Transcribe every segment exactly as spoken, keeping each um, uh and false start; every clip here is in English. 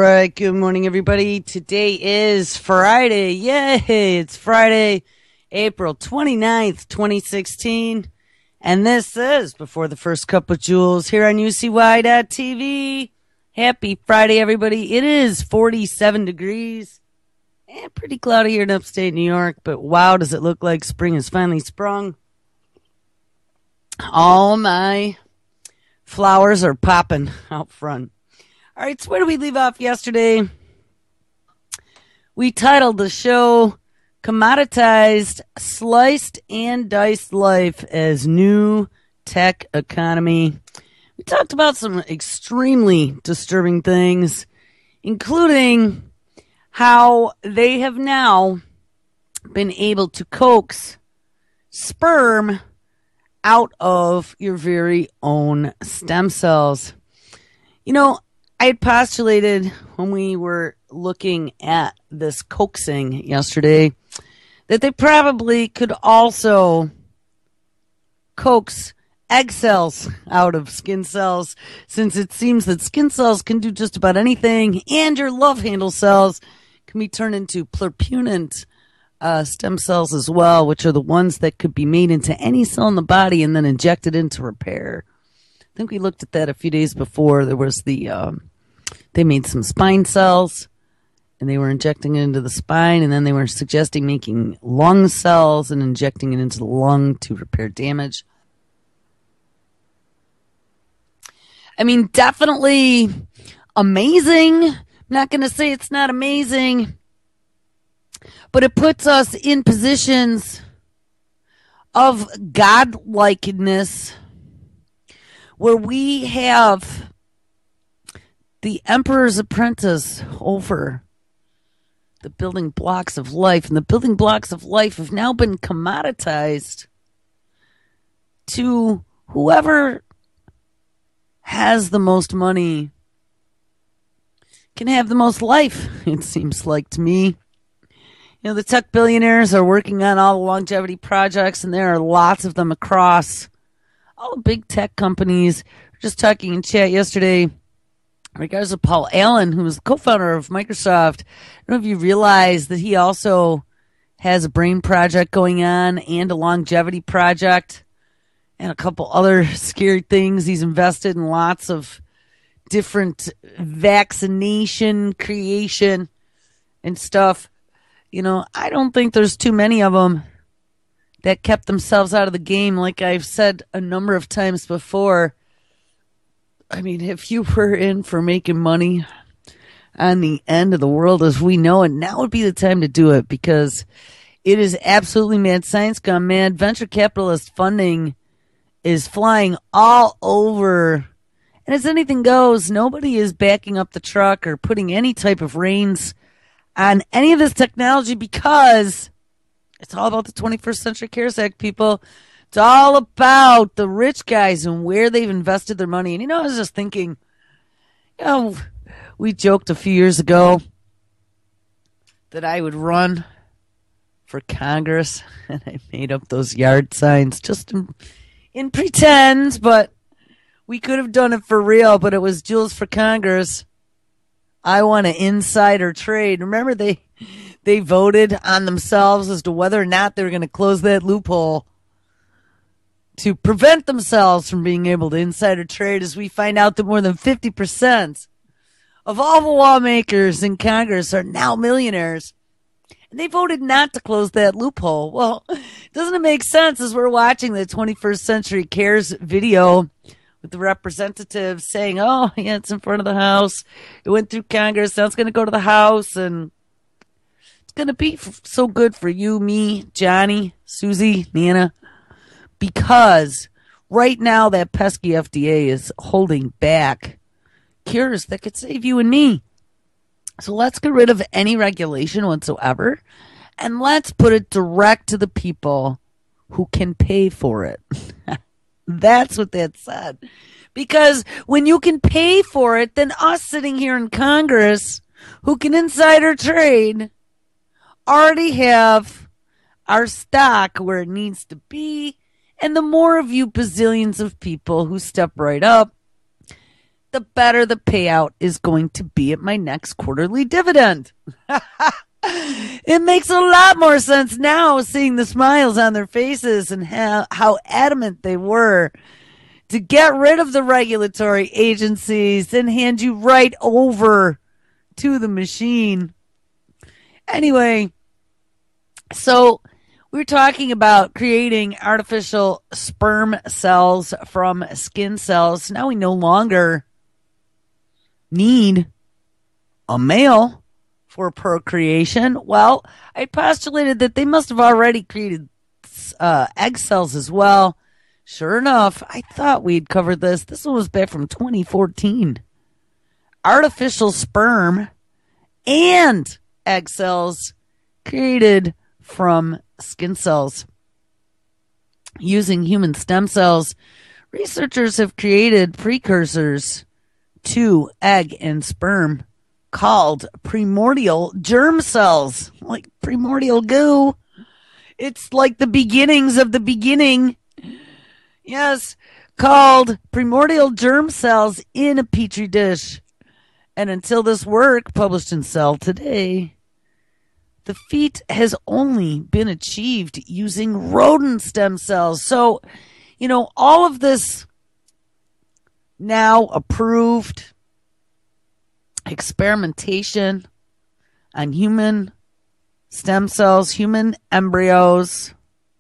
right. Good morning, everybody. Today is Friday. Yay. It's Friday, April twenty-ninth, twenty sixteen. And this is Before the First Cup with Jules here on U C Y dot T V. Happy Friday, everybody. It is forty-seven degrees and pretty cloudy here in upstate New York. But wow, does it look like spring has finally sprung. All my flowers are popping out front. All right, so where did we leave off yesterday? We titled the show Commoditized, Sliced and Diced Life as New Tech Economy. We talked about some extremely disturbing things, including how they have now been able to coax sperm out of your very own stem cells. You know, I had postulated when we were looking at this coaxing yesterday that they probably could also coax egg cells out of skin cells, since it seems that skin cells can do just about anything, and your love handle cells can be turned into pluripotent uh, stem cells as well, which are the ones that could be made into any cell in the body and then injected into repair. I think we looked at that a few days before. There was the... Um, They made some spine cells, and they were injecting it into the spine, and then they were suggesting making lung cells and injecting it into the lung to repair damage. I mean, definitely amazing. I'm not going to say it's not amazing, but it puts us in positions of godlikeness where we have the Emperor's Apprentice over the building blocks of life. And the building blocks of life have now been commoditized to whoever has the most money can have the most life, it seems like to me. You know, the tech billionaires are working on all the longevity projects, and there are lots of them across all the big tech companies. We were just talking in chat yesterday in regards to Paul Allen, who was the co-founder of Microsoft. I don't know if you realize that he also has a brain project going on and a longevity project and a couple other scary things. He's invested in lots of different vaccination creation and stuff. You know, I don't think there's too many of them that kept themselves out of the game. Like I've said a number of times before, I mean, if you were in for making money on the end of the world as we know it, now would be the time to do it, because it is absolutely mad science gone mad. Venture capitalist funding is flying all over. And as anything goes, nobody is backing up the truck or putting any type of reins on any of this technology, because it's all about the twenty-first Century CARES Act, people. It's all about the rich guys and where they've invested their money. And, you know, I was just thinking, you know, we joked a few years ago that I would run for Congress, and I made up those yard signs just in, in pretend, but we could have done it for real, but it was Jules for Congress. I want an insider trade. Remember, they they voted on themselves as to whether or not they were going to close that loophole to prevent themselves from being able to insider trade, as we find out that more than fifty percent of all the lawmakers in Congress are now millionaires. And they voted not to close that loophole. Well, doesn't it make sense as we're watching the twenty-first Century Cares video with the representatives saying, oh, yeah, it's in front of the House. It went through Congress. Now it's going to go to the House. And it's going to be f- so good for you, me, Johnny, Susie, Nana. Because right now that pesky F D A is holding back cures that could save you and me. So let's get rid of any regulation whatsoever, and let's put it direct to the people who can pay for it. That's what that said. Because when you can pay for it, then us sitting here in Congress who can insider trade already have our stock where it needs to be. And the more of you bazillions of people who step right up the better the payout is going to be at my next quarterly dividend. It makes a lot more sense now seeing the smiles on their faces and how, how adamant they were to get rid of the regulatory agencies and hand you right over to the machine. Anyway, so we're talking about creating artificial sperm cells from skin cells. Now we no longer need a male for procreation. Well, I postulated that they must have already created uh, egg cells as well. Sure enough, I thought we'd covered this. This one was back from twenty fourteen. Artificial sperm and egg cells created from skin cells. Using human stem cells, researchers have created precursors to egg and sperm called primordial germ cells, like primordial goo. It's like the beginnings of the beginning. Yes, called primordial germ cells in a petri dish. And until this work, published in Cell Today, the feat has only been achieved using rodent stem cells. So, you know, all of this now approved experimentation on human stem cells, human embryos,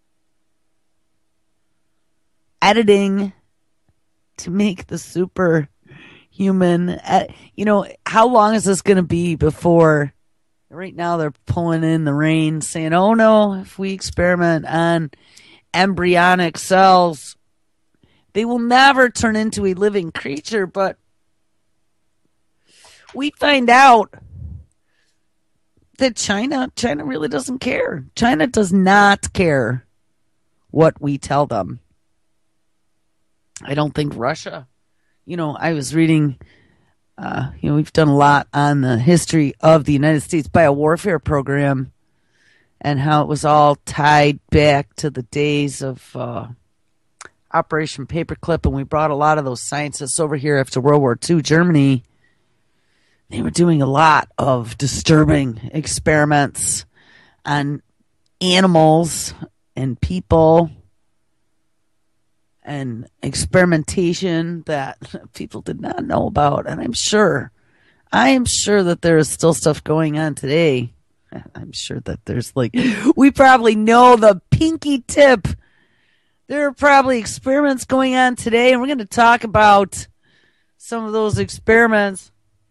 editing to make the superhuman. Uh, you know, how long is this going to be before? Right now they're pulling in the reins saying, oh no, if we experiment on embryonic cells, they will never turn into a living creature. But we find out that China, China really doesn't care. China does not care what we tell them. I don't think Russia, you know, I was reading, uh, you know, we've done a lot on the history of the United States biowarfare program and how it was all tied back to the days of uh, Operation Paperclip. And we brought a lot of those scientists over here after World War Two, Germany. They were doing a lot of disturbing experiments on animals and people and experimentation that people did not know about. And I'm sure, I am sure that there is still stuff going on today. I'm sure that there's like, we probably know the pinky tip. There are probably experiments going on today, and we're going to talk about some of those experiments.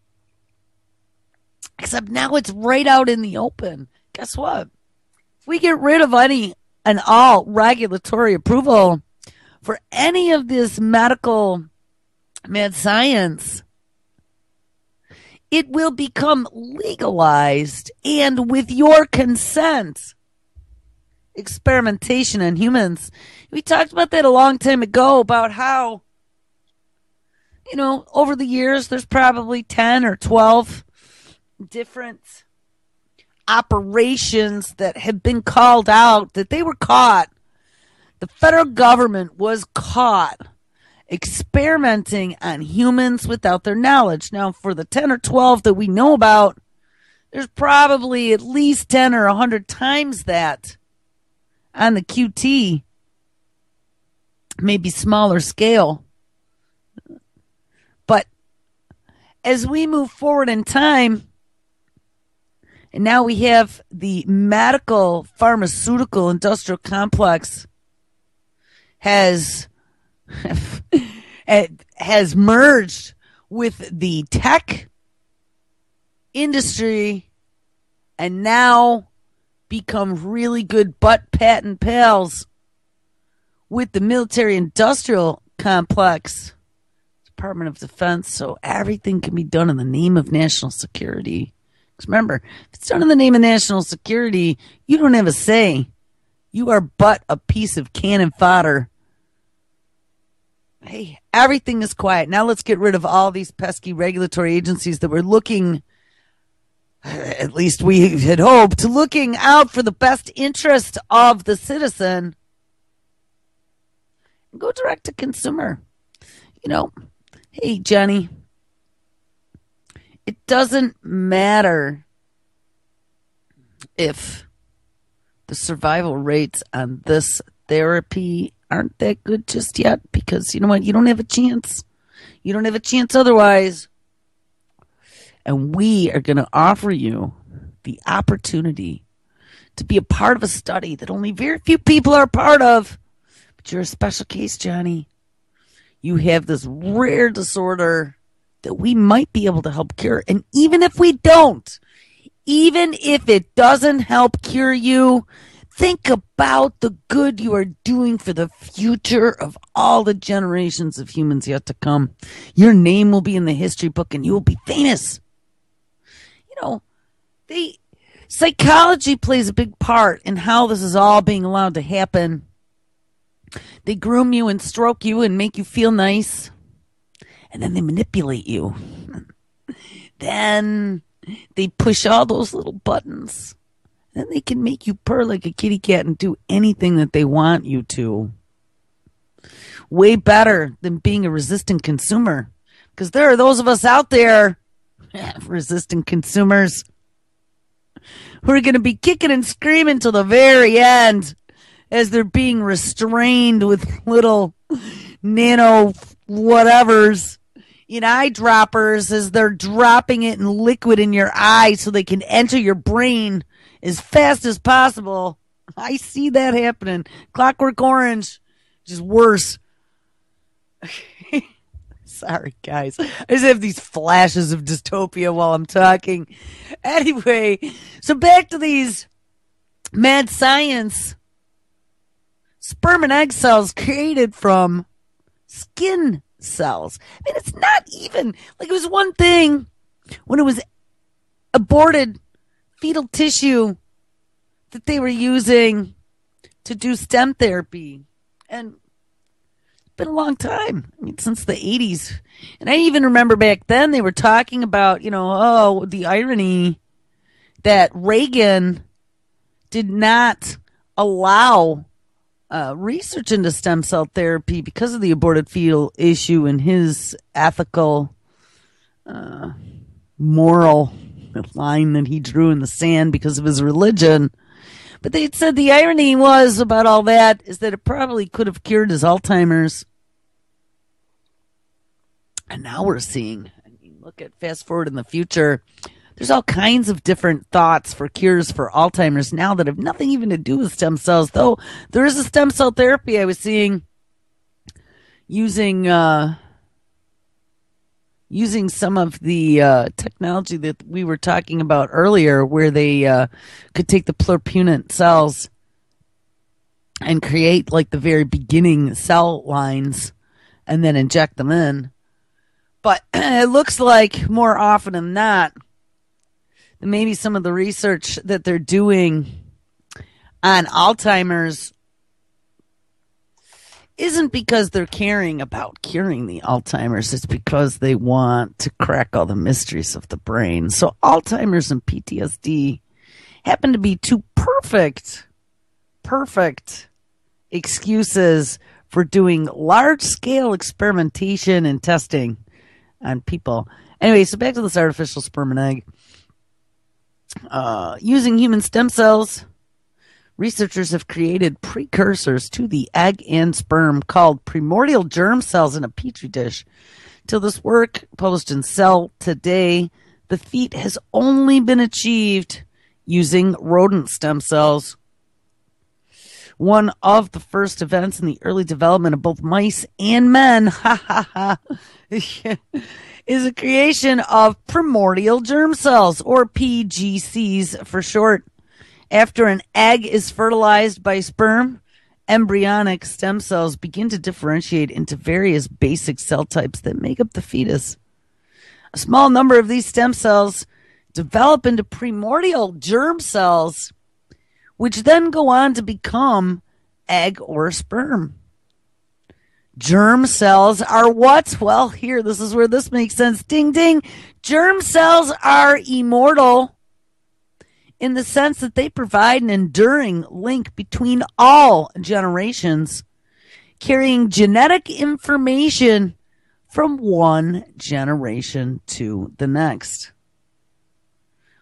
Except now it's right out in the open. Guess what? If we get rid of any and all regulatory approval for any of this medical mad science, it will become legalized, and with your consent, experimentation on humans. We talked about that a long time ago about how, you know, over the years, there's probably ten or twelve different operations that have been called out, that they were caught. The federal government was caught experimenting on humans without their knowledge. Now, for the ten or twelve that we know about, there's probably at least ten or one hundred times that on the Q T, maybe smaller scale. But as we move forward in time, and now we have the medical, pharmaceutical, industrial complex has has merged with the tech industry and now become really good butt patent pals with the military industrial complex, Department of Defense, so everything can be done in the name of national security. Because remember, if it's done in the name of national security, you don't have a say. You are but a piece of cannon fodder. Hey, everything is quiet. Now let's get rid of all these pesky regulatory agencies that were looking, at least we had hoped, looking out for the best interest of the citizen. Go direct to consumer. You know, hey, Johnny, it doesn't matter if the survival rates on this therapy aren't that good just yet, because you know what? You don't have a chance. You don't have a chance otherwise. And we are going to offer you the opportunity to be a part of a study that only very few people are a part of. But you're a special case, Johnny. You have this rare disorder that we might be able to help cure. And even if we don't, even if it doesn't help cure you, think about the good you are doing for the future of all the generations of humans yet to come. Your name will be in the history book and you will be famous. You know, they, psychology plays a big part in how this is all being allowed to happen. They groom you and stroke you and make you feel nice. And then they manipulate you. Then they push all those little buttons. Then they can make you purr like a kitty cat and do anything that they want you to. Way better than being a resistant consumer. Because there are those of us out there, resistant consumers, who are going to be kicking and screaming till the very end as they're being restrained with little nano whatevers in eyedroppers as they're dropping it in liquid in your eye so they can enter your brain as fast as possible. I see that happening. Clockwork Orange, just worse. Sorry, guys. I just have these flashes of dystopia while I'm talking. Anyway, so back to these mad science. Sperm and egg cells created from skin cells. I mean, it's not even, like, it was one thing when it was aborted fetal tissue that they were using to do stem therapy. And it's been a long time. I mean, since the eighties. And I even remember back then they were talking about, you know, oh, the irony that Reagan did not allow uh, research into stem cell therapy because of the aborted fetal issue and his ethical, uh, moral line that he drew in the sand because of his religion. But they said the irony was about all that is that it probably could have cured his Alzheimer's. And now we're seeing, I mean, look at fast forward in the future, there's all kinds of different thoughts for cures for Alzheimer's now that have nothing even to do with stem cells, though there is a stem cell therapy I was seeing using uh, using some of the uh, technology that we were talking about earlier, where they uh, could take the pluripotent cells and create like the very beginning cell lines and then inject them in. But it looks like more often than not, that maybe some of the research that they're doing on Alzheimer's isn't because they're caring about curing the Alzheimer's. It's because they want to crack all the mysteries of the brain. So Alzheimer's and P T S D happen to be two perfect, perfect excuses for doing large-scale experimentation and testing on people. Anyway, so back to this artificial sperm and egg. Uh, using human stem cells, researchers have created precursors to the egg and sperm called primordial germ cells in a petri dish. Till this work, published in Cell Today, the feat has only been achieved using rodent stem cells. One of the first events in the early development of both mice and men, ha ha ha, is a creation of primordial germ cells, or P G Cs for short. After an egg is fertilized by sperm, embryonic stem cells begin to differentiate into various basic cell types that make up the fetus. A small number of these stem cells develop into primordial germ cells, which then go on to become egg or sperm. Germ cells are what? Well, here, this is where this makes sense. Ding, ding. Germ cells are immortal in the sense that they provide an enduring link between all generations, carrying genetic information from one generation to the next.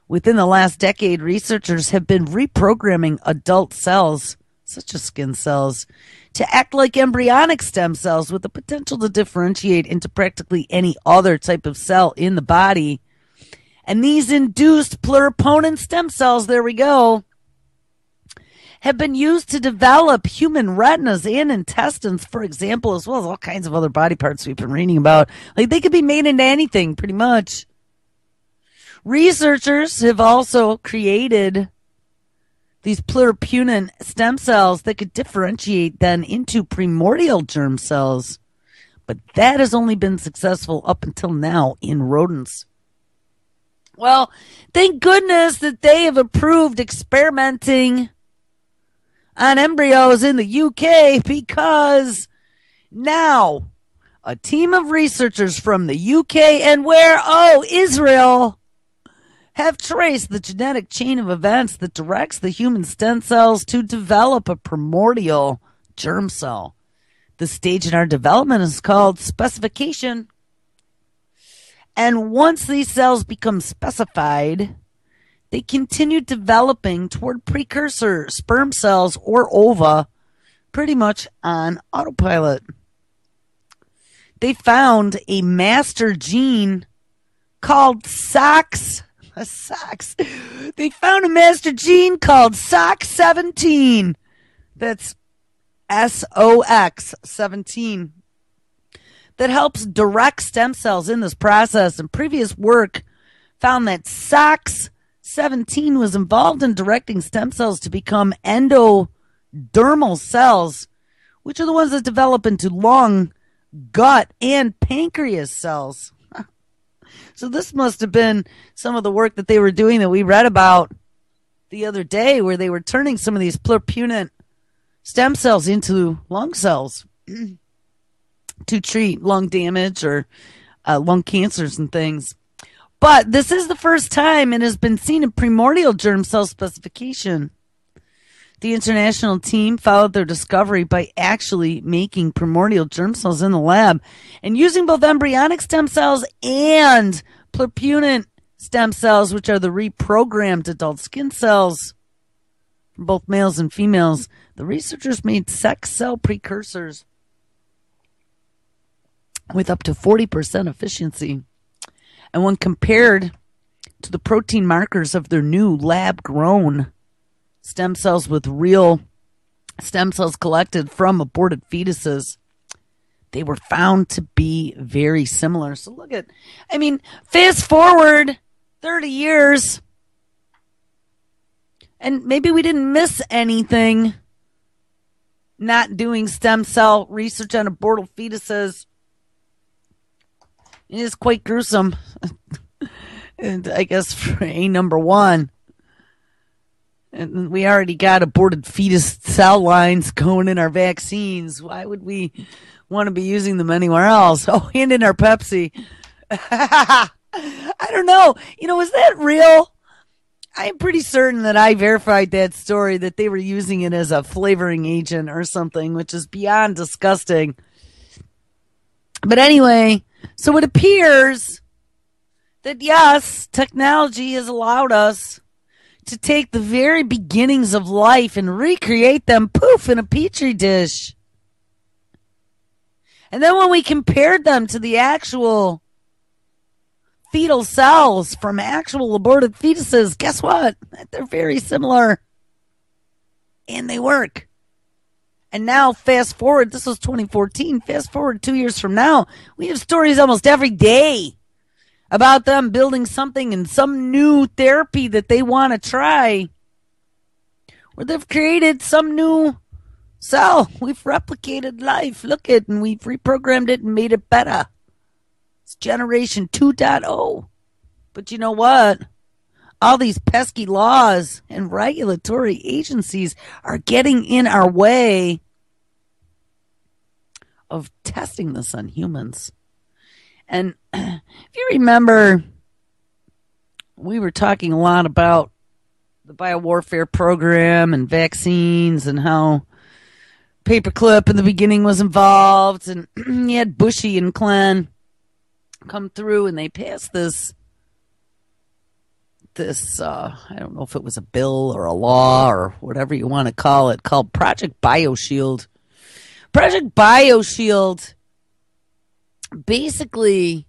Within the last decade, researchers have been reprogramming adult cells, such as skin cells, to act like embryonic stem cells with the potential to differentiate into practically any other type of cell in the body. And these induced pluripotent stem cells, there we go, have been used to develop human retinas and intestines, for example, as well as all kinds of other body parts we've been reading about. Like, they could be made into anything, pretty much. Researchers have also created these pluripotent stem cells that could differentiate then into primordial germ cells. But that has only been successful up until now in rodents. Well, thank goodness that they have approved experimenting on embryos in the U K, because now a team of researchers from the U K and where? Oh, Israel, have traced the genetic chain of events that directs the human stem cells to develop a primordial germ cell. The stage in our development is called specification. And once these cells become specified, they continue developing toward precursor sperm cells or ova, pretty much on autopilot. They found a master gene called S O X. A S O X. They found a master gene called S O X seventeen. That's S O X seventeen. That helps direct stem cells in this process. And previous work found that S O X seventeen was involved in directing stem cells to become endodermal cells, which are the ones that develop into lung, gut, and pancreas cells. So this must have been some of the work that they were doing that we read about the other day, where they were turning some of these pluripotent stem cells into lung cells to treat lung damage or uh, lung cancers and things. But this is the first time it has been seen in primordial germ cell specification. The international team followed their discovery by actually making primordial germ cells in the lab and using both embryonic stem cells and pluripotent stem cells, which are the reprogrammed adult skin cells from both males and females. The researchers made sex cell precursors with up to forty percent efficiency. And when compared to the protein markers of their new lab-grown stem cells with real stem cells collected from aborted fetuses, they were found to be very similar. So look at, I mean, fast forward thirty years, and maybe we didn't miss anything not doing stem cell research on aborted fetuses. It is quite gruesome. And I guess for a number one, and we already got aborted fetus cell lines going in our vaccines. Why would we want to be using them anywhere else? Oh, and in our Pepsi. I don't know. You know, is that real? I'm pretty certain that I verified that story, that they were using it as a flavoring agent or something, which is beyond disgusting. But anyway, so it appears that, yes, technology has allowed us to take the very beginnings of life and recreate them, poof, in a petri dish. And then when we compared them to the actual fetal cells from actual aborted fetuses, guess what? They're very similar. And they work. And now, fast forward, this was twenty fourteen, fast forward two years from now, we have stories almost every day about them building something and some new therapy that they want to try, where they've created some new cell. We've replicated life. Look at it, and we've reprogrammed it and made it better. It's generation two point oh. But you know what? All these pesky laws and regulatory agencies are getting in our way of testing this on humans. And if you remember, we were talking a lot about the biowarfare program and vaccines and how Paperclip in the beginning was involved. And you had Bushy and Clan come through, and they passed this this, uh, I don't know if it was a bill or a law or whatever you want to call it, called Project BioShield. Project BioShield basically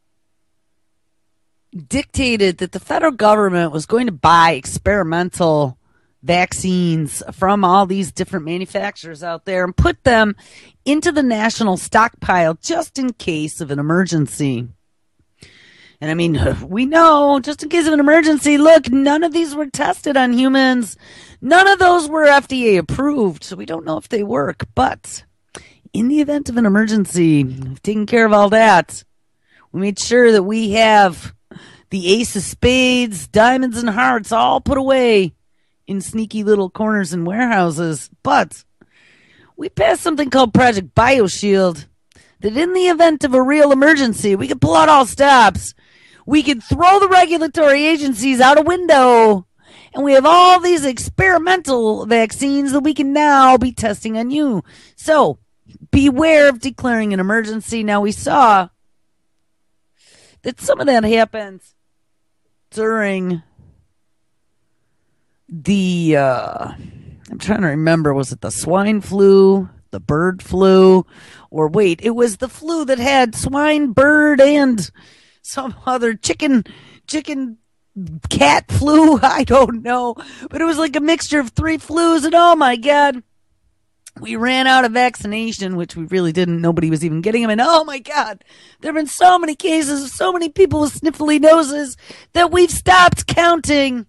dictated that the federal government was going to buy experimental vaccines from all these different manufacturers out there and put them into the national stockpile just in case of an emergency. And I mean, we know, just in case of an emergency, look, none of these were tested on humans. None of those were F D A approved, so we don't know if they work. But in the event of an emergency, we've taken care of all that. We made sure that we have the ace of spades, diamonds, and hearts all put away in sneaky little corners and warehouses. But we passed something called Project BioShield, that in the event of a real emergency, we could pull out all stops. We could throw the regulatory agencies out a window. And we have all these experimental vaccines that we can now be testing on you. So beware of declaring an emergency. Now, we saw that some of that happens during the, uh, I'm trying to remember, was it the swine flu, the bird flu, or wait, it was the flu that had swine, bird, and some other chicken, chicken, cat flu. I don't know, but it was like a mixture of three flus, and oh my God, we ran out of vaccination, which we really didn't. Nobody was even getting them, and oh my God, there have been so many cases of so many people with sniffly noses that we've stopped counting.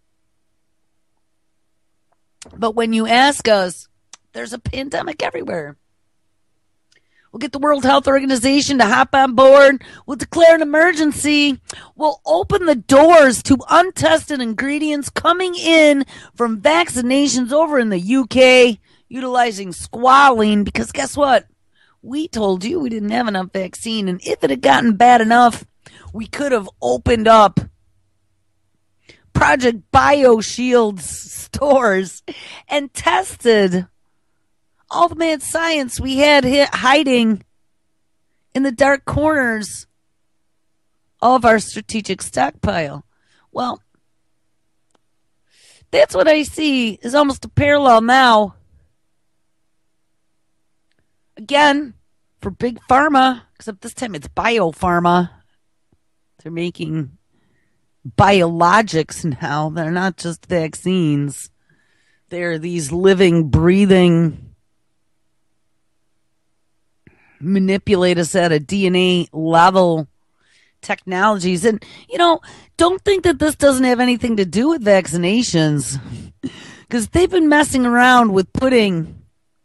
But when you ask us, there's a pandemic everywhere. We'll get the World Health Organization to hop on board. We'll declare an emergency. We'll open the doors to untested ingredients coming in from vaccinations over in the U K, utilizing squalene, because guess what? We told you we didn't have enough vaccine, and if it had gotten bad enough, we could have opened up Project BioShield's stores and tested all the mad science we had hiding in the dark corners of our strategic stockpile. Well, that's what I see is almost a parallel now. Again, for big pharma, except this time it's biopharma. They're making biologics now. They're not just vaccines. They're these living, breathing, manipulate us at a D N A level technologies. And, you know, don't think that this doesn't have anything to do with vaccinations, because they've been messing around with putting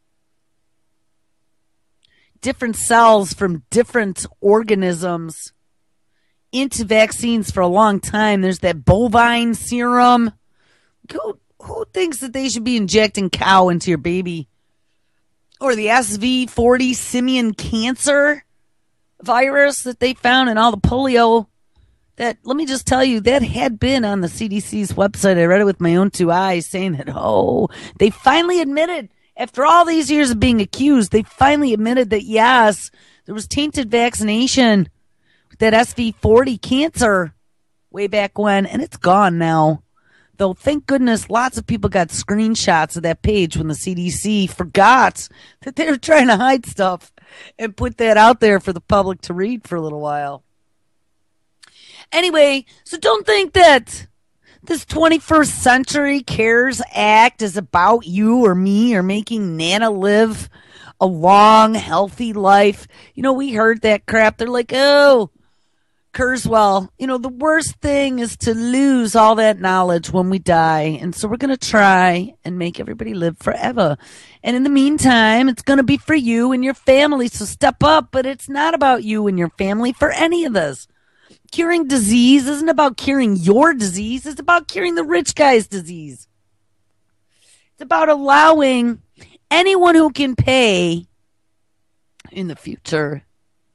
different cells from different organisms into vaccines for a long time. There's that bovine serum. Who, who thinks that they should be injecting cow into your baby? Or the S V forty simian cancer virus that they found in all the polio. That, let me just tell you, that had been on the C D C's website. I read it with my own two eyes, saying that, oh, they finally admitted, after all these years of being accused, they finally admitted that, yes, there was tainted vaccination with that S V forty cancer way back when, and it's gone now. Though, thank goodness, lots of people got screenshots of that page when the C D C forgot that they were trying to hide stuff and put that out there for the public to read for a little while. Anyway, so don't think that this twenty-first Century CARES Act is about you or me or making Nana live a long, healthy life. You know, we heard that crap. They're like, oh, Kurzweil, you know, the worst thing is to lose all that knowledge when we die. And so we're going to try and make everybody live forever. And in the meantime, it's going to be for you and your family. So step up. But it's not about you and your family for any of us. Curing disease isn't about curing your disease. It's about curing the rich guy's disease. It's about allowing anyone who can pay in the future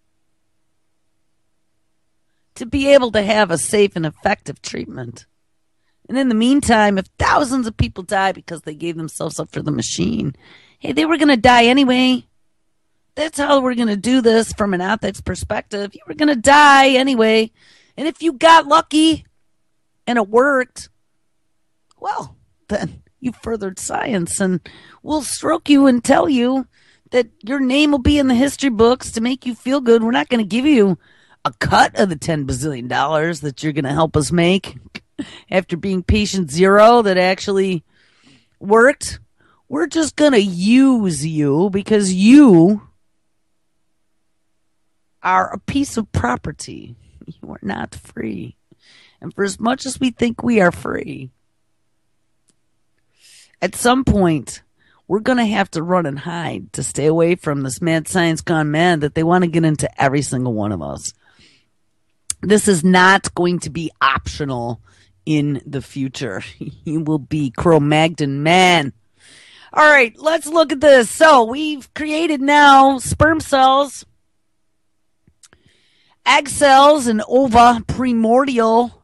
to be able to have a safe and effective treatment. And in the meantime, if thousands of people die because they gave themselves up for the machine, hey, they were going to die anyway. That's how we're going to do this from an ethics perspective. You were going to die anyway. And if you got lucky, and it worked, well, then you furthered science, and we'll stroke you and tell you that your name will be in the history books to make you feel good. We're not going to give you a cut of the ten bazillion dollars that you're going to help us make after being patient zero that actually worked. We're just going to use you because you are a piece of property. You are not free. And for as much as we think we are free, at some point, we're going to have to run and hide to stay away from this mad science gone mad that they want to get into every single one of us. This is not going to be optional in the future. You will be Cro-Magnon man. All right, let's look at this. So we've created now sperm cells, egg cells, and ova, primordial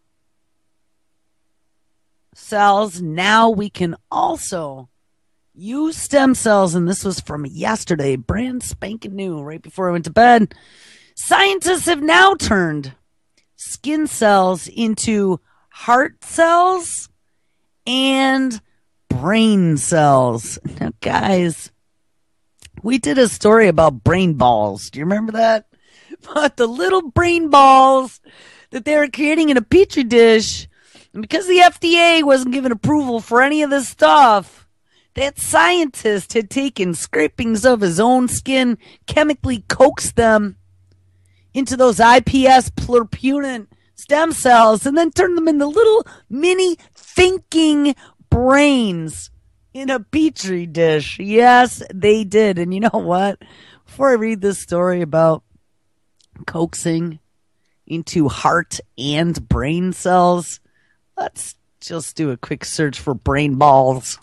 cells. Now we can also use stem cells, and this was from yesterday, brand spanking new, right before I went to bed. Scientists have now turned skin cells into heart cells and brain cells. Now, guys, we did a story about brain balls. Do you remember that? But the little brain balls that they were creating in a petri dish, and because the F D A wasn't given approval for any of this stuff, that scientist had taken scrapings of his own skin, chemically coaxed them into those I P S pluripotent stem cells, and then turned them into little mini thinking brains in a petri dish. Yes, they did. And you know what? Before I read this story about coaxing into heart and brain cells, let's just do a quick search for brain balls.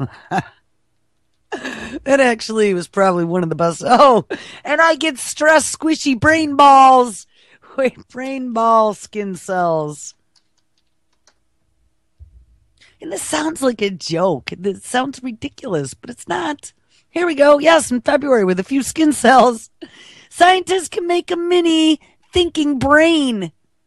That actually was probably one of the best. Oh, and I get stress squishy brain balls. Wait, brain ball skin cells. And this sounds like a joke. This sounds ridiculous, but it's not. Here we go. Yes, in February, with a few skin cells, scientists can make a mini thinking brain.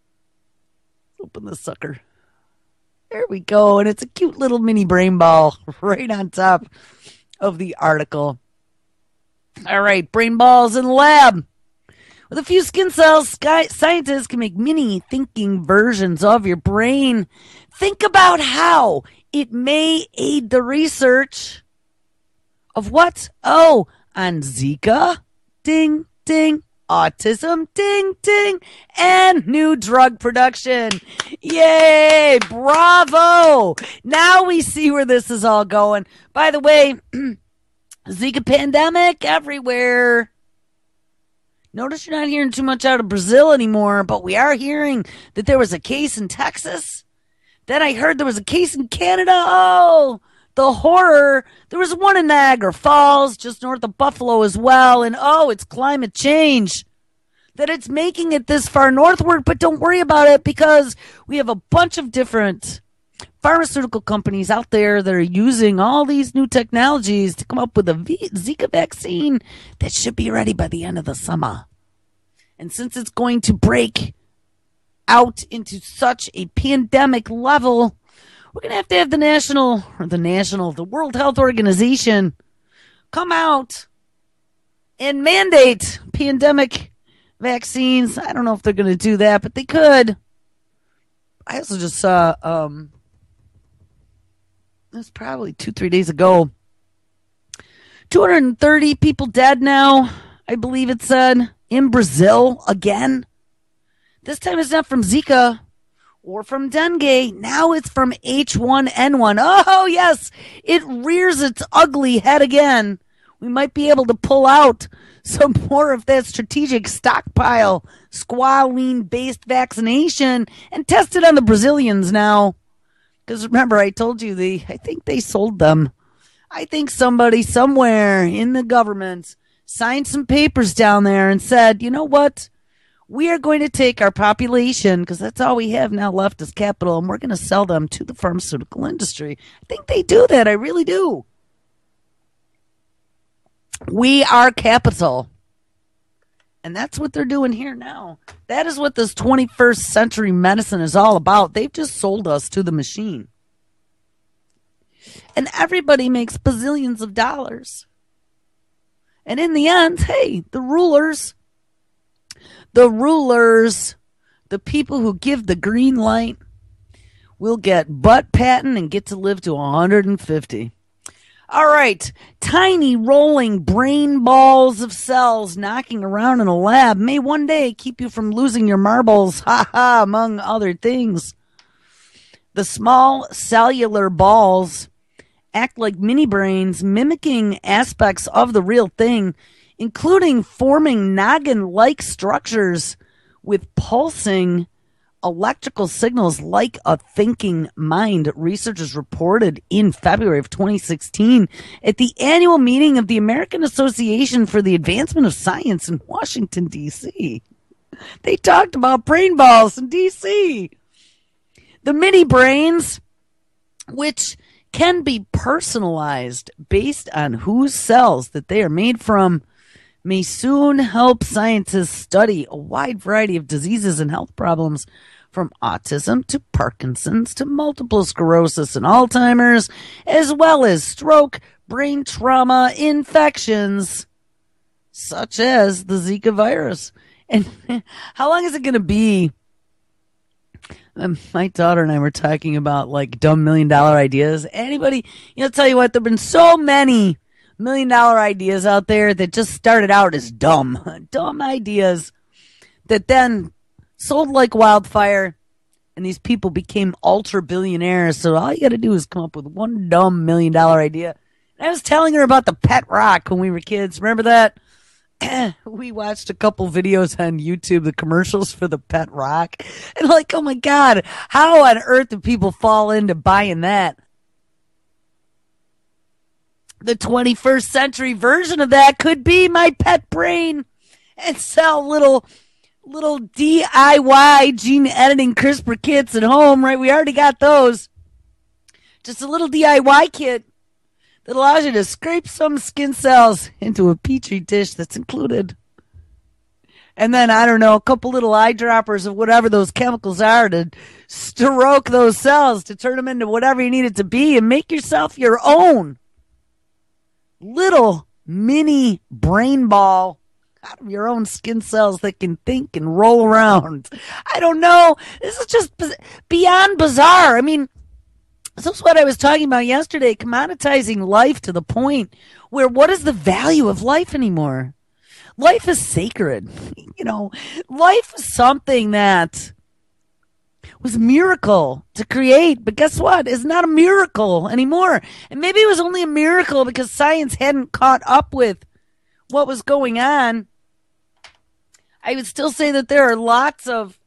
Open the sucker. There we go. And it's a cute little mini brain ball right on top of the article. All right, brain balls in the lab. With a few skin cells, sky, scientists can make mini thinking versions of your brain. Think about how it may aid the research of what? Oh, on Zika, ding, ding, autism, ding, ding, and new drug production. Yay, bravo. Now we see where this is all going. By the way, Zika pandemic everywhere. Notice you're not hearing too much out of Brazil anymore, but we are hearing that there was a case in Texas. Then I heard there was a case in Canada. Oh, the horror. There was one in Niagara Falls, just north of Buffalo as well. And oh, it's climate change. That it's making it this far northward, but don't worry about it because we have a bunch of different pharmaceutical companies out there that are using all these new technologies to come up with a Zika vaccine that should be ready by the end of the summer. And since it's going to break out into such a pandemic level, we're going to have to have the national, or the national, the World Health Organization come out and mandate pandemic vaccines. I don't know if they're going to do that, but they could. I also just saw, um, it was probably two, three days ago, two hundred thirty people dead now, I believe it said, in Brazil again. This time it's not from Zika or from dengue. Now it's from H one N one. Oh, yes, it rears its ugly head again. We might be able to pull out some more of that strategic stockpile, squalene-based vaccination, and test it on the Brazilians now. Because remember, I told you, they, I think they sold them. I think somebody somewhere in the government signed some papers down there and said, you know what? We are going to take our population, because that's all we have now left is capital, and we're going to sell them to the pharmaceutical industry. I think they do that. I really do. We are capital. And that's what they're doing here now. That is what this twenty-first century medicine is all about. They've just sold us to the machine. And everybody makes bazillions of dollars. And in the end, hey, the rulers, the rulers, the people who give the green light will get butt patting and get to live to one hundred fifty. All right, tiny rolling brain balls of cells knocking around in a lab may one day keep you from losing your marbles, ha ha, among other things. The small cellular balls act like mini brains, mimicking aspects of the real thing, including forming noggin-like structures with pulsing electrical signals like a thinking mind, researchers reported in February of twenty sixteen at the annual meeting of the American Association for the Advancement of Science in Washington, D C They talked about brain balls in D C The mini brains, which can be personalized based on whose cells that they are made from, may soon help scientists study a wide variety of diseases and health problems, from autism to Parkinson's to multiple sclerosis and Alzheimer's, as well as stroke, brain trauma, infections, such as the Zika virus. And how long is it going to be? Um, my daughter and I were talking about like dumb million dollar ideas. Anybody, you know, tell you what, there have been so many million dollar ideas out there that just started out as dumb, dumb ideas that then sold like wildfire, and these people became ultra billionaires. So all you got to do is come up with one dumb million dollar idea. And I was telling her about the pet rock when we were kids. Remember that? We watched a couple videos on YouTube, the commercials for the pet rock. And like, oh my God, how on earth do people fall into buying that? The twenty-first century version of that could be my pet brain and sell little little D I Y gene editing CRISPR kits at home, right? We already got those. Just a little D I Y kit that allows you to scrape some skin cells into a petri dish that's included. And then, I don't know, a couple little eyedroppers of whatever those chemicals are to stroke those cells, to turn them into whatever you need it to be, and make yourself your own little mini brain ball out of your own skin cells that can think and roll around. I don't know. This is just beyond bizarre. I mean, this is what I was talking about yesterday, commoditizing life to the point where what is the value of life anymore? Life is sacred. You know, life is something that was a miracle to create, but guess what? It's not a miracle anymore. And maybe it was only a miracle because science hadn't caught up with what was going on. I would still say that there are lots of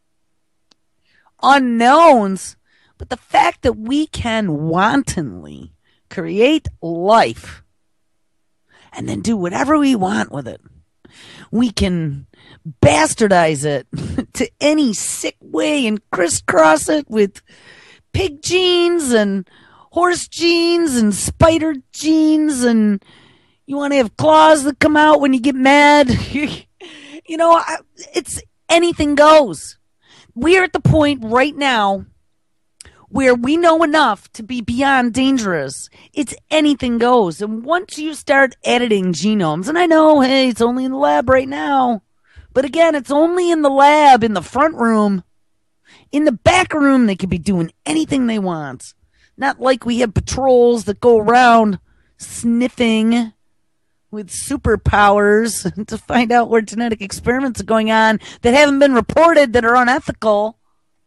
unknowns, but the fact that we can wantonly create life and then do whatever we want with it, we can bastardize it to any sick way and crisscross it with pig genes and horse genes and spider genes, and you want to have claws that come out when you get mad. You know, it's anything goes. We are at the point right now where we know enough to be beyond dangerous. It's anything goes. And once you start editing genomes, and I know, hey, it's only in the lab right now, but again, it's only in the lab, in the front room. In the back room, they could be doing anything they want. Not like we have patrols that go around sniffing with superpowers to find out where genetic experiments are going on that haven't been reported, that are unethical.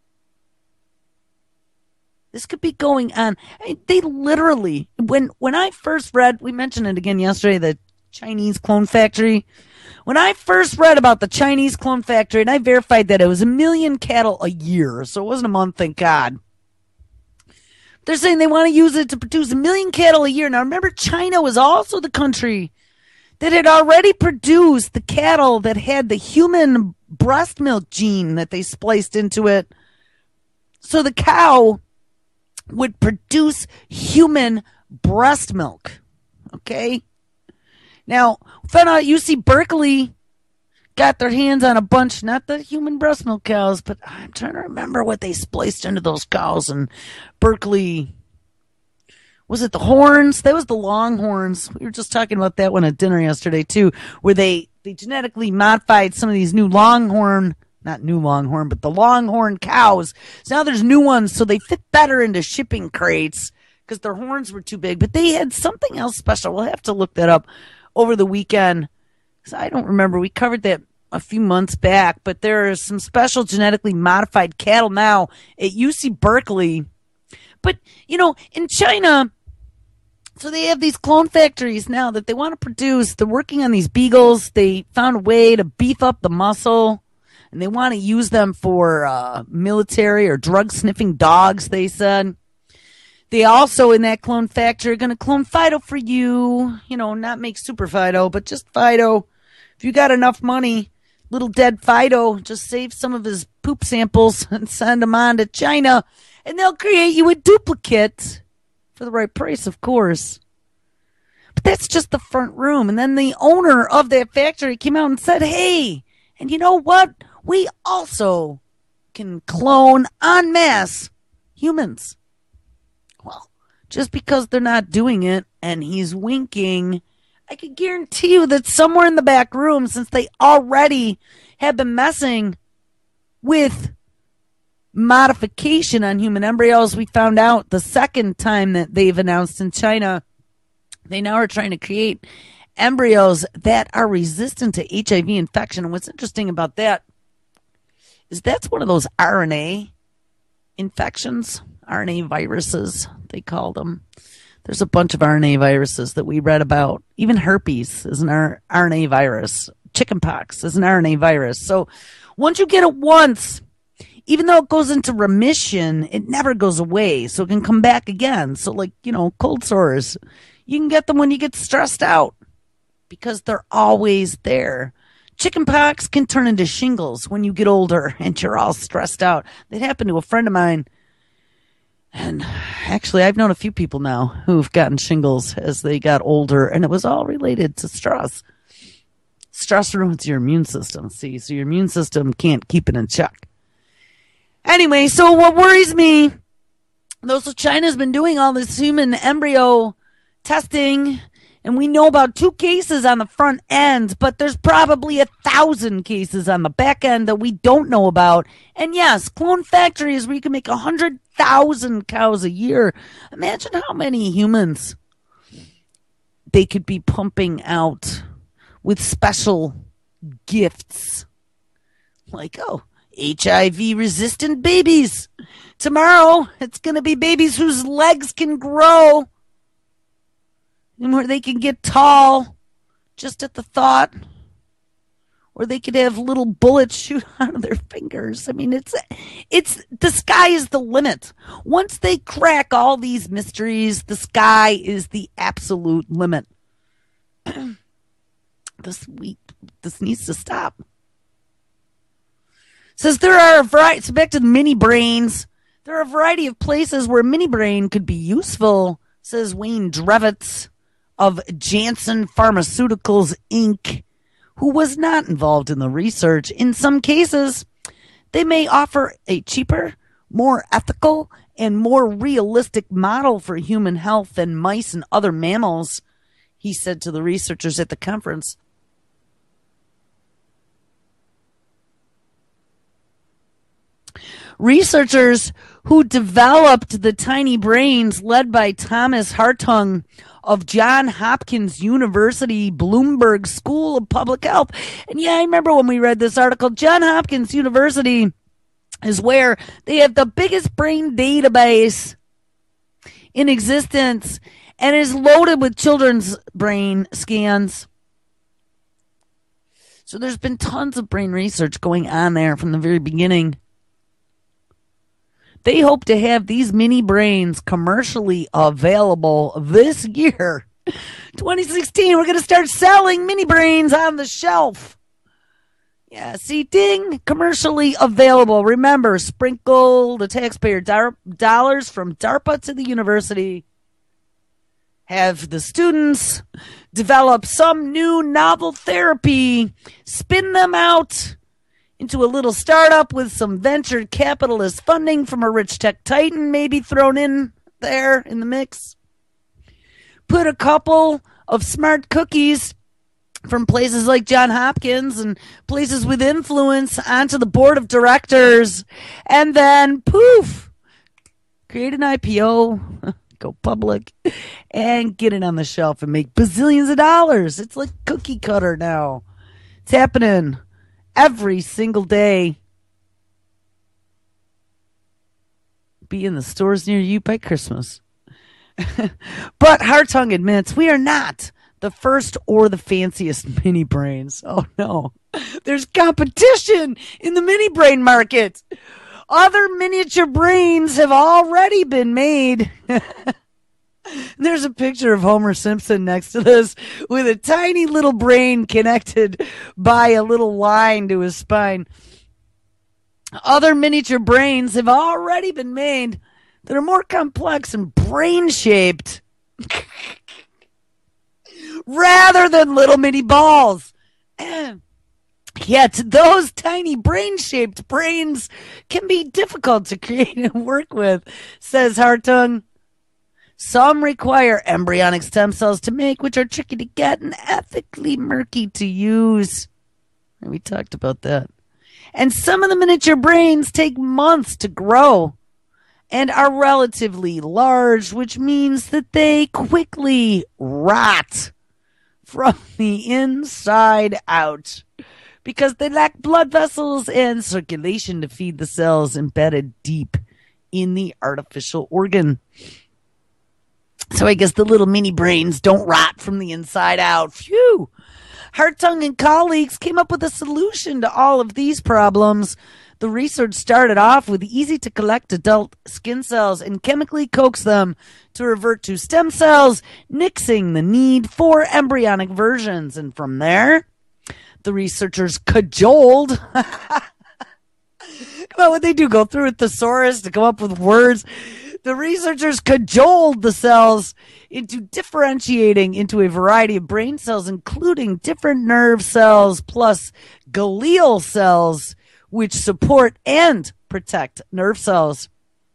This could be going on. I mean, they literally, when when I first read, we mentioned it again yesterday, the Chinese clone factory. When I first read about the Chinese clone factory, and I verified that it was a million cattle a year, so it wasn't a month, thank God. They're saying they want to use it to produce a million cattle a year. Now remember, China was also the country that had already produced the cattle that had the human breast milk gene that they spliced into it. So the cow would produce human breast milk. Okay? Now, found out U C Berkeley got their hands on a bunch, not the human breast milk cows, but I'm trying to remember what they spliced into those cows in Berkeley. Was it the horns? That was the longhorns. We were just talking about that one at dinner yesterday, too, where they, they genetically modified some of these new longhorn, not new longhorn, but the longhorn cows. So now there's new ones, so they fit better into shipping crates because their horns were too big. But they had something else special. We'll have to look that up over the weekend. So I don't remember. We covered that a few months back, but there are some special genetically modified cattle now at U C Berkeley. But, you know, in China, so they have these clone factories now that they want to produce. They're working on these beagles. They found a way to beef up the muscle, and they want to use them for uh, military or drug-sniffing dogs, they said. They also, in that clone factory, are going to clone Fido for you. You know, not make Super Fido, but just Fido. If you got enough money, little dead Fido, just save some of his poop samples and send them on to China, and they'll create you a duplicate. For the right price, of course. But that's just the front room. And then the owner of that factory came out and said, hey, and you know what? We also can clone en masse humans. Well, just because they're not doing it and he's winking, I can guarantee you that somewhere in the back room, since they already have been messing with modification on human embryos, we found out the second time that they've announced in China, they now are trying to create embryos that are resistant to H I V infection. And what's interesting about that is that's one of those R N A infections, R N A viruses, they call them. There's a bunch of R N A viruses that we read about. Even herpes is an R N A virus. Chickenpox is an R N A virus. So once you get it once, even though it goes into remission, it never goes away. So it can come back again. So like, you know, cold sores, you can get them when you get stressed out because they're always there. Chickenpox can turn into shingles when you get older and you're all stressed out. That happened to a friend of mine. And actually, I've known a few people now who've gotten shingles as they got older, and it was all related to stress. Stress ruins your immune system, see? So your immune system can't keep it in check. Anyway, so what worries me, though, so China's been doing all this human embryo testing, and we know about two cases on the front end, but there's probably a thousand cases on the back end that we don't know about. And yes, clone factories where you can make a hundred thousand cows a year. Imagine how many humans they could be pumping out with special gifts. Like, oh, H I V resistant babies. Tomorrow, it's going to be babies whose legs can grow and where they can get tall just at the thought. Or they could have little bullets shoot out of their fingers. I mean, it's, it's, the sky is the limit. Once they crack all these mysteries, the sky is the absolute limit. This week, this needs to stop. Says there are a variety, so back to the mini brains. There are a variety of places where mini brain could be useful, says Wayne Drevitz of Janssen Pharmaceuticals, Incorporated, who was not involved in the research. In some cases, they may offer a cheaper, more ethical, and more realistic model for human health than mice and other mammals, he said to the researchers at the conference. Researchers who developed the tiny brains led by Thomas Hartung of Johns Hopkins University Bloomberg School of Public Health. And yeah, I remember when we read this article, Johns Hopkins University is where they have the biggest brain database in existence and is loaded with children's brain scans. So there's been tons of brain research going on there from the very beginning. They hope to have these mini brains commercially available this year. twenty sixteen, we're going to start selling mini brains on the shelf. Yeah, see, ding, commercially available. Remember, sprinkle the taxpayer dar- dollars from DARPA to the university. have the students develop some new novel therapy, spin them out into a little startup with some venture capitalist funding from a rich tech titan maybe thrown in there in the mix. Put a couple of smart cookies from places like Johns Hopkins and places with influence onto the board of directors, and then poof, create an I P O, go public, and get it on the shelf and make bazillions of dollars. It's like cookie cutter now. It's happening every single day. Be in the stores near you by Christmas. But Hartung admits we are not the first or the fanciest mini brains. Oh no. There's competition in the mini brain market. Other miniature brains have already been made. There's a picture of Homer Simpson next to this with a tiny little brain connected by a little line to his spine. Other miniature brains have already been made that are more complex and brain-shaped rather than little mini balls. Yet those tiny brain-shaped brains can be difficult to create and work with, says Hartung. Some require embryonic stem cells to make, which are tricky to get and ethically murky to use. We talked about that. And some of the miniature brains take months to grow and are relatively large, which means that they quickly rot from the inside out because they lack blood vessels and circulation to feed the cells embedded deep in the artificial organ. So I guess the little mini brains don't rot from the inside out. Phew! Hartung and colleagues came up with a solution to all of these problems. The research started off with easy-to-collect adult skin cells and chemically coax them to revert to stem cells, nixing the need for embryonic versions. And from there, the researchers cajoled. Come on, what they do? Go through a thesaurus to come up with words? The researchers cajoled the cells into differentiating into a variety of brain cells, including different nerve cells plus glial cells, which support and protect nerve cells.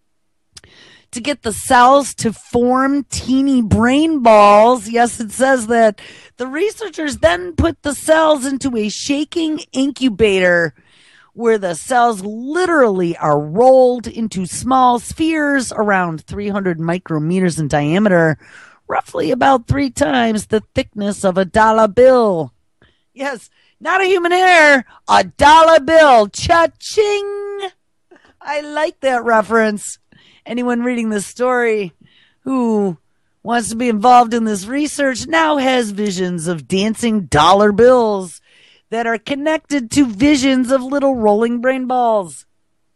To get the cells to form teeny brain balls, yes, it says that, the researchers then put the cells into a shaking incubator where the cells literally are rolled into small spheres around three hundred micrometers in diameter, roughly about three times the thickness of a dollar bill. Yes, not a human hair, a dollar bill. Cha-ching! I like that reference. Anyone reading this story who wants to be involved in this research now has visions of dancing dollar bills that are connected to visions of little rolling brain balls.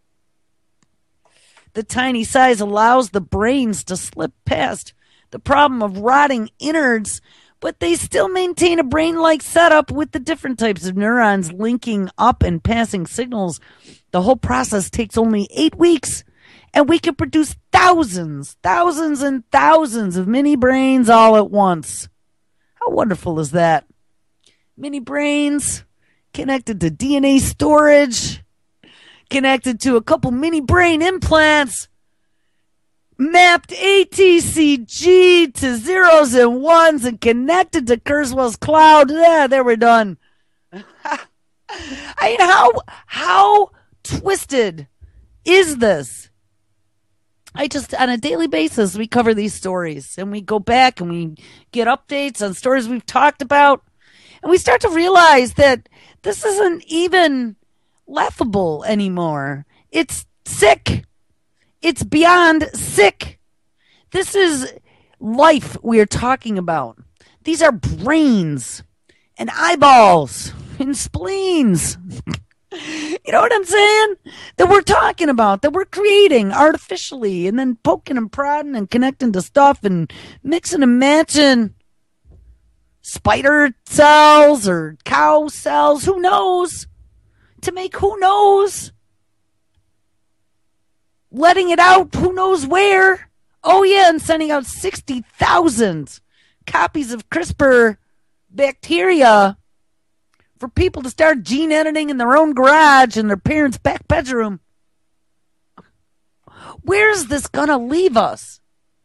The tiny size allows the brains to slip past the problem of rotting innards, but they still maintain a brain-like setup with the different types of neurons linking up and passing signals. The whole process takes only eight weeks, and we can produce thousands, thousands and thousands of mini brains all at once. How wonderful is that? Mini brains connected to D N A storage, connected to a couple mini brain implants, mapped A T C G to zeros and ones, and connected to Kurzweil's cloud. Yeah, there we're done. I mean, how how twisted is this? I just, on a daily basis, we cover these stories, and we go back and we get updates on stories we've talked about, and we start to realize that this isn't even laughable anymore. It's sick. It's beyond sick. This is life we are talking about. These are brains and eyeballs and spleens. You know what I'm saying? That we're talking about, that we're creating artificially and then poking and prodding and connecting to stuff and mixing and matching spider cells or cow cells, who knows, to make who knows, letting it out who knows where. Oh yeah, and sending out sixty thousand copies of CRISPR bacteria for people to start gene editing in their own garage in their parents' back bedroom. Where's this going to leave us?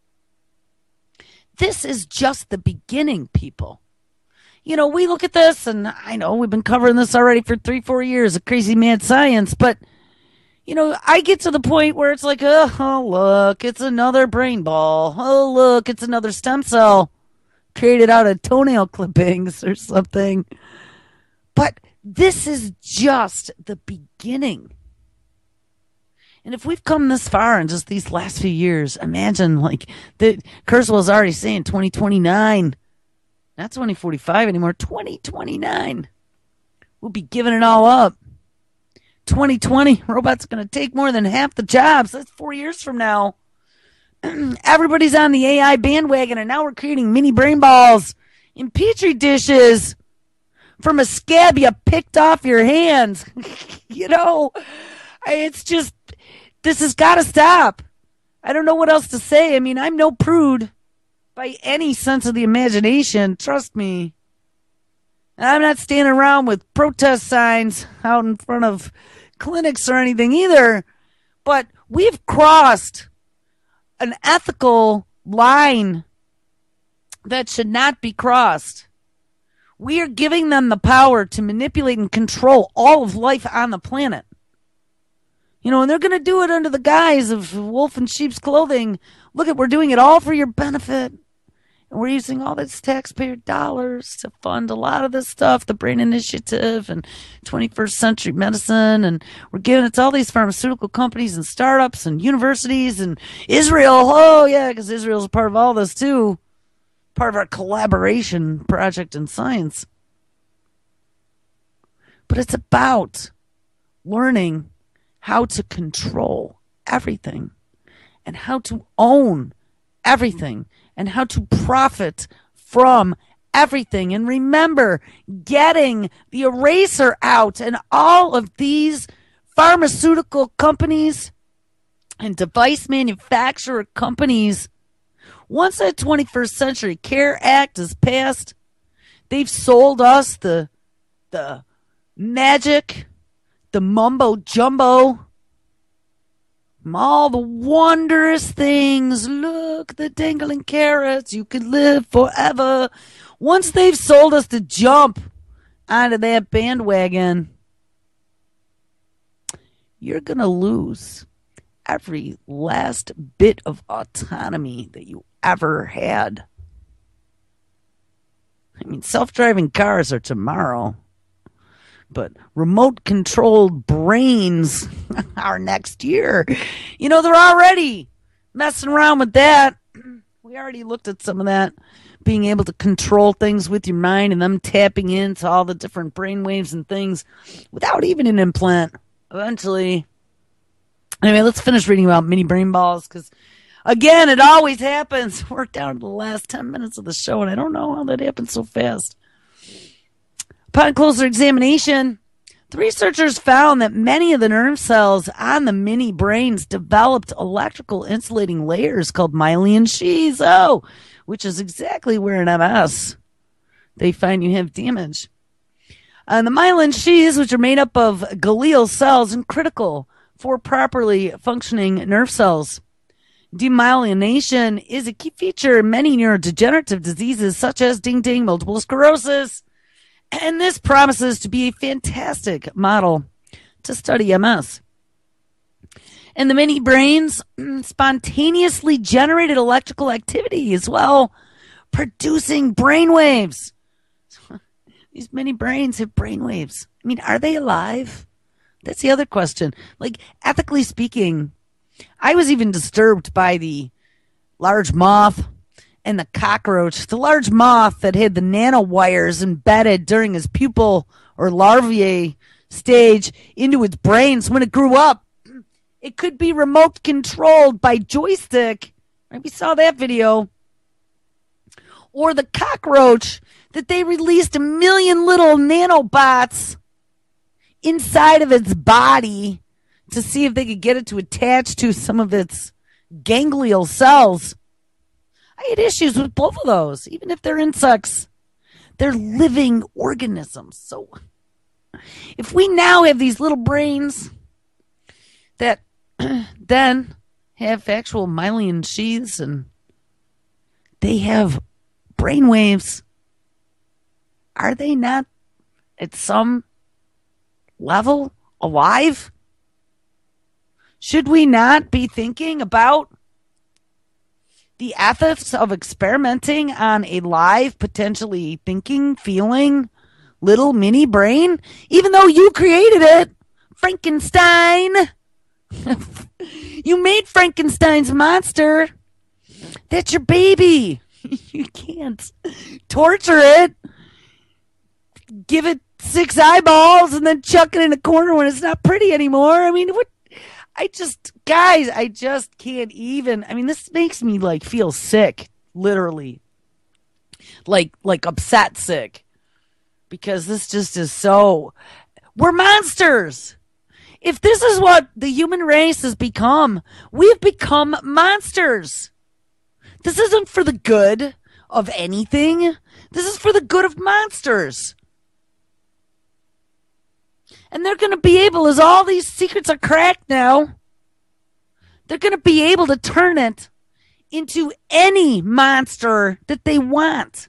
This is just the beginning, people. You know, we look at this, and I know we've been covering this already for three, four years of crazy mad science, but, you know, I get to the point where it's like, oh, oh, look, it's another brain ball. Oh, look, it's another stem cell created out of toenail clippings or something. But this is just the beginning. And if we've come this far in just these last few years, imagine, like, the Kurzweil's already saying twenty twenty-nine. Not twenty forty-five anymore, twenty twenty-nine. We'll be giving it all up. twenty twenty, robots are going to take more than half the jobs. That's four years from now. Everybody's on the A I bandwagon, and now we're creating mini brain balls in petri dishes from a scab you picked off your hands. You know, it's just, this has got to stop. I don't know what else to say. I mean, I'm no prude by any sense of the imagination. Trust me. I'm not standing around with protest signs out in front of clinics or anything either. But we've crossed an ethical line that should not be crossed. We are giving them the power to manipulate and control all of life on the planet. You know, and they're going to do it under the guise of wolf in sheep's clothing. Look at, we're doing it all for your benefit. And we're using all this taxpayer dollars to fund a lot of this stuff, the Brain Initiative and twenty-first century medicine. And we're giving it to all these pharmaceutical companies and startups and universities and Israel. Oh, yeah, because Israel's a part of all this, too. Part of our collaboration project in science. But it's about learning how to control everything and how to own everything and how to profit from everything. And remember, getting the eraser out, and all of these pharmaceutical companies and device manufacturer companies, once that twenty-first Century Care Act is passed, they've sold us the the magic, the mumbo jumbo, all the wondrous things. Look, the dangling carrots, you could live forever. Once they've sold us to jump onto that bandwagon, you're going to lose every last bit of autonomy that you ever had. I mean, self-driving cars are tomorrow, but remote-controlled brains are next year. You know, they're already messing around with that. We already looked at some of that, being able to control things with your mind and them tapping into all the different brainwaves and things without even an implant. Eventually. Anyway, let's finish reading about mini brain balls, because, again, it always happens. We're down to the last ten minutes of the show, and I don't know how that happened so fast. Upon closer examination, the researchers found that many of the nerve cells on the mini brains developed electrical insulating layers called myelin sheaths, oh, which is exactly where in M S they find you have damage. And the myelin sheaths, which are made up of glial cells and critical for properly functioning nerve cells. Demyelination is a key feature in many neurodegenerative diseases such as ding-ding, multiple sclerosis, and this promises to be a fantastic model to study M S. And the mini brains spontaneously generated electrical activity as well, producing brain waves. These mini brains have brain waves. I mean, are they alive? That's the other question. Like, ethically speaking, I was even disturbed by the large moth and the cockroach. The large moth that had the nanowires embedded during his pupil or larvae stage into its brains. When it grew up, it could be remote controlled by joystick. Right? We saw that video. Or the cockroach that they released a million little nanobots inside of its body to see if they could get it to attach to some of its ganglial cells. I had issues with both of those, even if they're insects. They're living organisms. So if we now have these little brains that then have actual myelin sheaths and they have brain waves, are they not at some level alive? Should we not be thinking about the ethics of experimenting on a live, potentially thinking, feeling little mini brain? Even though you created it, Frankenstein. You made Frankenstein's monster. That's your baby. You can't torture it, give it six eyeballs, and then chuck it in a corner when it's not pretty anymore. I mean, what? I just, guys, I just can't even. I mean, this makes me like feel sick, literally, like like upset sick, because this just is so. We're monsters. If this is what the human race has become, we've become monsters. This isn't for the good of anything. This is for the good of monsters. And they're going to be able, as all these secrets are cracked now, they're going to be able to turn it into any monster that they want.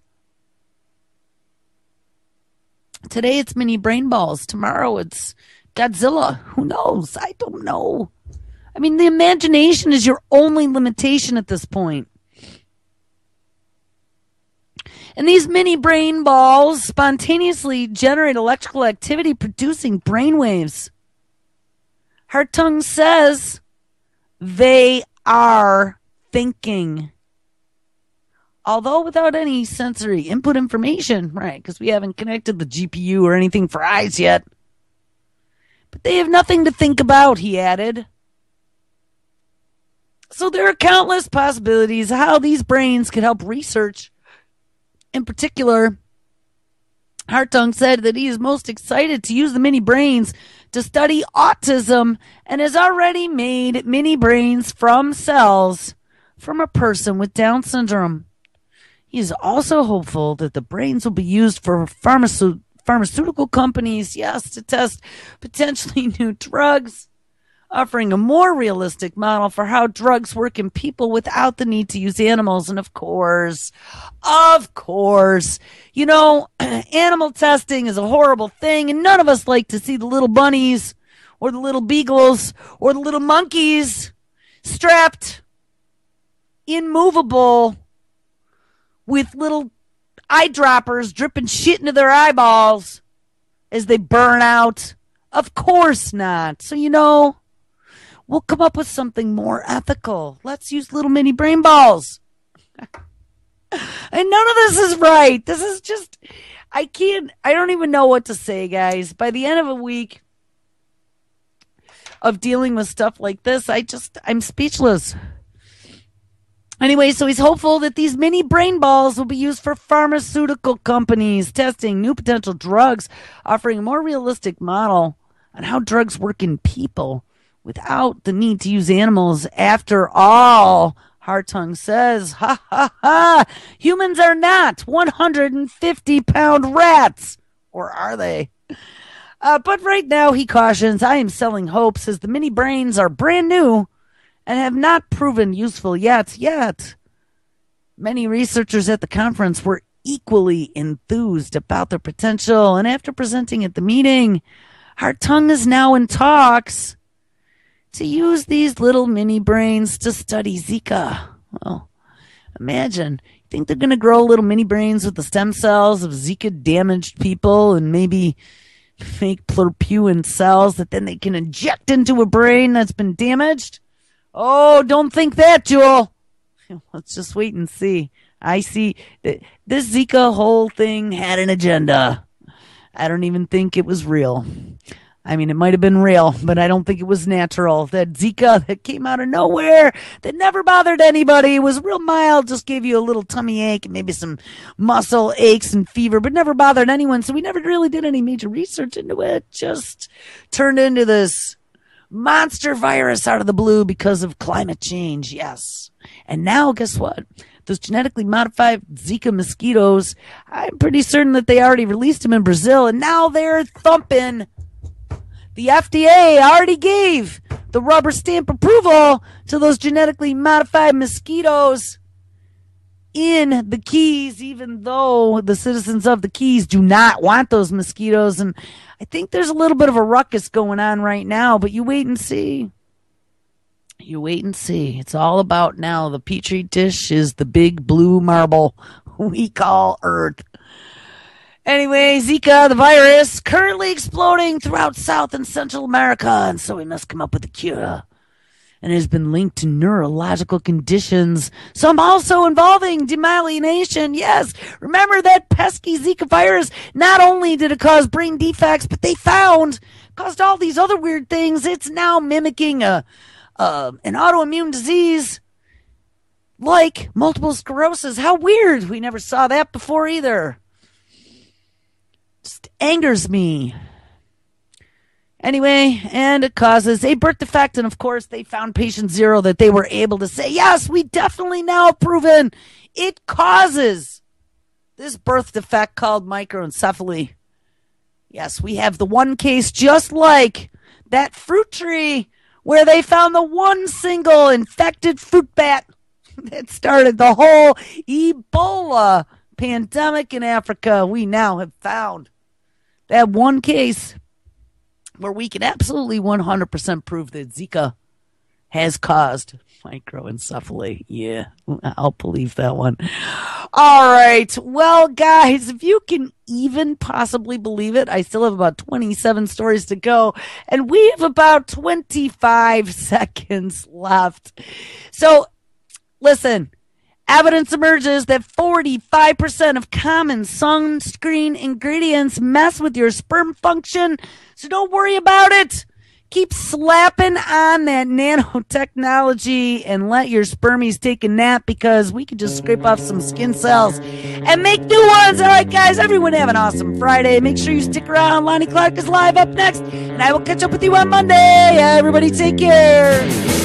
Today it's mini brain balls. Tomorrow it's Godzilla. Who knows? I don't know. I mean, the imagination is your only limitation at this point. And these mini brain balls spontaneously generate electrical activity producing brain waves. Hartung says they are thinking. Although without any sensory input information, right, because we haven't connected the G P U or anything for eyes yet. But they have nothing to think about, he added. So there are countless possibilities how these brains could help research. In particular, Hartung said that he is most excited to use the mini brains to study autism and has already made mini brains from cells from a person with Down syndrome. He is also hopeful that the brains will be used for pharmaceutical pharmaceutical companies, yes, to test potentially new drugs, offering a more realistic model for how drugs work in people without the need to use animals. And of course, of course, you know, animal testing is a horrible thing, and none of us like to see the little bunnies or the little beagles or the little monkeys strapped, immovable, with little eyedroppers dripping shit into their eyeballs as they burn out. Of course not. So, you know, we'll come up with something more ethical. Let's use little mini brain balls. And none of this is right. This is just, I can't, I don't even know what to say, guys. By the end of a week of dealing with stuff like this, I just, I'm speechless. Anyway, so he's hopeful that these mini brain balls will be used for pharmaceutical companies testing new potential drugs, offering a more realistic model on how drugs work in people without the need to use animals. After all, Hartung says, ha ha ha, humans are not one hundred fifty pound rats. Or are they? Uh, but right now, he cautions, I am selling hope, says the mini brains are brand new and have not proven useful yet. Yet, many researchers at the conference were equally enthused about their potential, and after presenting at the meeting, Hartung is now in talks to use these little mini brains to study Zika. Well, imagine, you think they're going to grow little mini brains with the stem cells of Zika damaged people and maybe make pluripotent cells that then they can inject into a brain that's been damaged? Oh, don't think that, Jewel. Let's just wait and see. I see that this Zika whole thing had an agenda. I don't even think it was real. I mean, it might have been real, but I don't think it was natural. That Zika that came out of nowhere, that never bothered anybody, was real mild, just gave you a little tummy ache and maybe some muscle aches and fever, but never bothered anyone. So we never really did any major research into it. Just turned into this monster virus out of the blue because of climate change. Yes. And now, guess what? those genetically modified Zika mosquitoes, I'm pretty certain that they already released them in Brazil, and now they're thumping. The F D A already gave the rubber stamp approval to those genetically modified mosquitoes in the Keys, even though the citizens of the Keys do not want those mosquitoes. And I think there's a little bit of a ruckus going on right now, but you wait and see. You wait and see. It's all about now. The Petri dish is the big blue marble we call Earth. Anyway, Zika, the virus, currently exploding throughout South and Central America, and so we must come up with a cure. And it has been linked to neurological conditions, some also involving demyelination. Yes, remember that pesky Zika virus? Not only did it cause brain defects, but they found caused all these other weird things. It's now mimicking a uh, an autoimmune disease like multiple sclerosis. How weird! We never saw that before either. Just angers me. Anyway, and it causes a birth defect, and of course they found patient zero that they were able to say, yes, we definitely now have proven it causes this birth defect called microencephaly. Yes, we have the one case just like that fruit tree where they found the one single infected fruit bat that started the whole Ebola pandemic in Africa. We now have found that one case where we can absolutely one hundred percent prove that Zika has caused microencephaly. Yeah, I'll believe that one. All right. Well, guys, if you can even possibly believe it, I still have about twenty-seven stories to go, and we have about twenty-five seconds left. So, listen. Evidence emerges that forty-five percent of common sunscreen ingredients mess with your sperm function, so don't worry about it. Keep slapping on that nanotechnology and let your spermies take a nap, because we can just scrape off some skin cells and make new ones. All right, guys, everyone have an awesome Friday. Make sure you stick around. Lonnie Clark is live up next, and I will catch up with you on Monday. Everybody take care.